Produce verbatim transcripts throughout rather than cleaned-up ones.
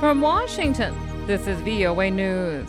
From Washington, this is V O A News.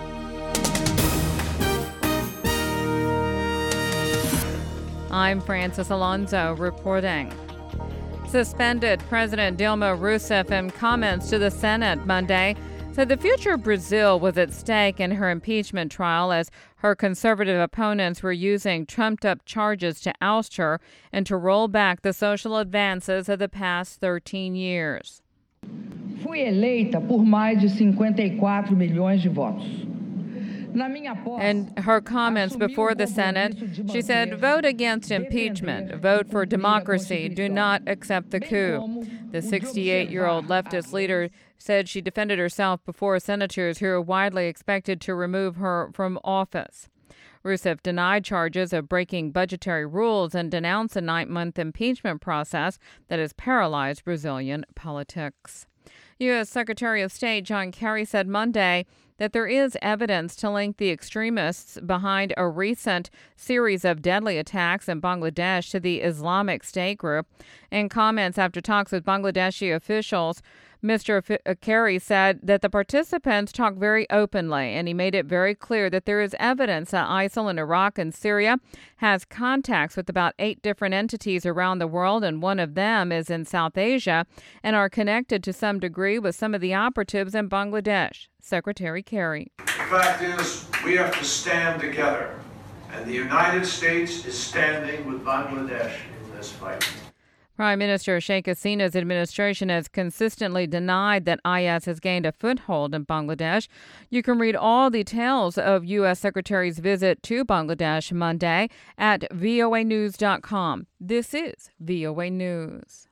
I'm Francis Alonso reporting. Suspended President Dilma Rousseff, in comments to the Senate Monday, said the future of Brazil was at stake in her impeachment trial as her conservative opponents were using trumped-up charges to oust her and to roll back the social advances of the past thirteen years. Fui eleita por mais de cinquenta e quatro milhões de votos. In her comments before the Senate, she said, "Vote against impeachment. Vote for democracy. Do not accept the coup." The sixty-eight-year-old leftist leader said she defended herself before senators who are widely expected to remove her from office. Rousseff denied charges of breaking budgetary rules and denounced a nine-month impeachment process that has paralyzed Brazilian politics. U S. Secretary of State John Kerry said Monday that there is evidence to link the extremists behind a recent series of deadly attacks in Bangladesh to the Islamic State group. In comments after talks with Bangladeshi officials, Mister F- Kerry said that the participants talked very openly, and he made it very clear that there is evidence that ISIL in Iraq and Syria has contacts with about eight different entities around the world, and one of them is in South Asia, and are connected to some degree with some of the operatives in Bangladesh. Secretary Kerry. The fact is, we have to stand together, and the United States is standing with Bangladesh in this fight. Prime Minister Sheikh Hasina's administration has consistently denied that I S has gained a foothold in Bangladesh. You can read all details of U S. Secretary's visit to Bangladesh Monday at V O A news dot com. This is V O A News.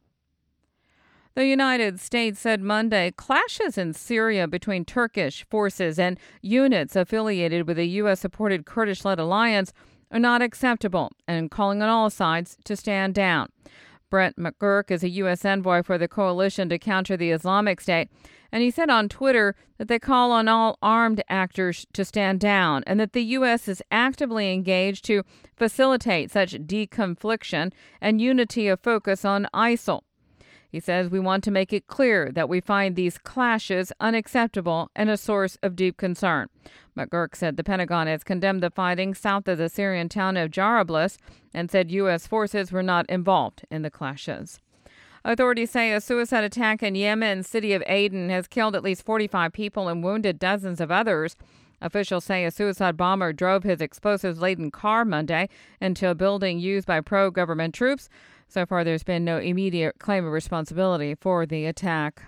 The United States said Monday clashes in Syria between Turkish forces and units affiliated with a U S-supported Kurdish-led alliance are not acceptable, and calling on all sides to stand down. Brett McGurk is a U S envoy for the coalition to counter the Islamic State, and he said on Twitter that they call on all armed actors to stand down and that the U S is actively engaged to facilitate such deconfliction and unity of focus on ISIL. He says, "We want to make it clear that we find these clashes unacceptable and a source of deep concern." McGurk said the Pentagon has condemned the fighting south of the Syrian town of Jarablus and said U S forces were not involved in the clashes. Authorities say a suicide attack in Yemen's city of Aden has killed at least forty-five people and wounded dozens of others. Officials say a suicide bomber drove his explosives-laden car Monday into a building used by pro-government troops. So far, there's been no immediate claim of responsibility for the attack.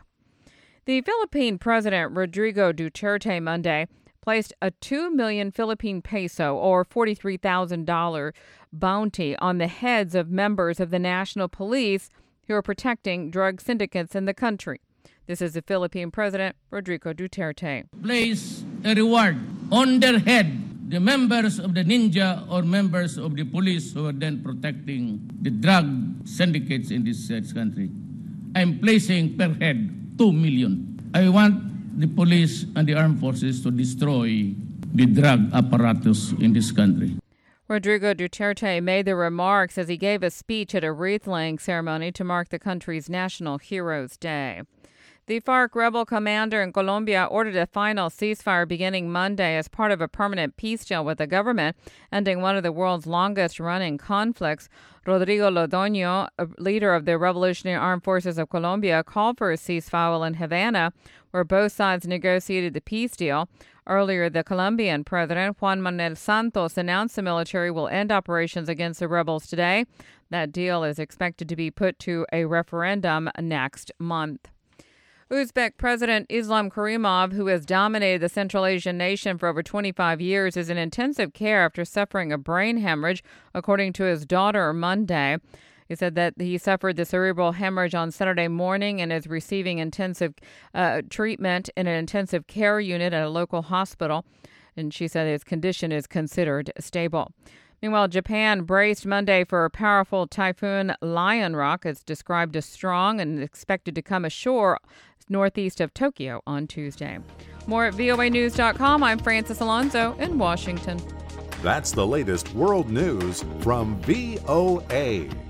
The Philippine President Rodrigo Duterte Monday placed a two million Philippine peso or forty-three thousand dollars bounty on the heads of members of the national police who are protecting drug syndicates in the country. This is the Philippine President Rodrigo Duterte. Place a reward on their head, the members of the ninja or members of the police who are then protecting the drug syndicates in this uh, country. I'm placing per head two million. I want the police and the armed forces to destroy the drug apparatus in this country. Rodrigo Duterte made the remarks as he gave a speech at a wreath-laying ceremony to mark the country's National Heroes Day. The FARC rebel commander in Colombia ordered a final ceasefire beginning Monday as part of a permanent peace deal with the government, ending one of the world's longest-running conflicts. Rodrigo Londoño, a leader of the Revolutionary Armed Forces of Colombia, called for a ceasefire in Havana, where both sides negotiated the peace deal. Earlier, the Colombian president, Juan Manuel Santos, announced the military will end operations against the rebels today. That deal is expected to be put to a referendum next month. Uzbek President Islam Karimov, who has dominated the Central Asian nation for over twenty-five years, is in intensive care after suffering a brain hemorrhage, according to his daughter Monday. He said that he suffered the cerebral hemorrhage on Saturday morning and is receiving intensive uh, treatment in an intensive care unit at a local hospital. And she said his condition is considered stable. Meanwhile, Japan braced Monday for a powerful typhoon Lionrock. It's described as strong and expected to come ashore northeast of Tokyo on Tuesday. More at V O A news dot com. I'm Francis Alonso in Washington. That's the latest world news from V O A.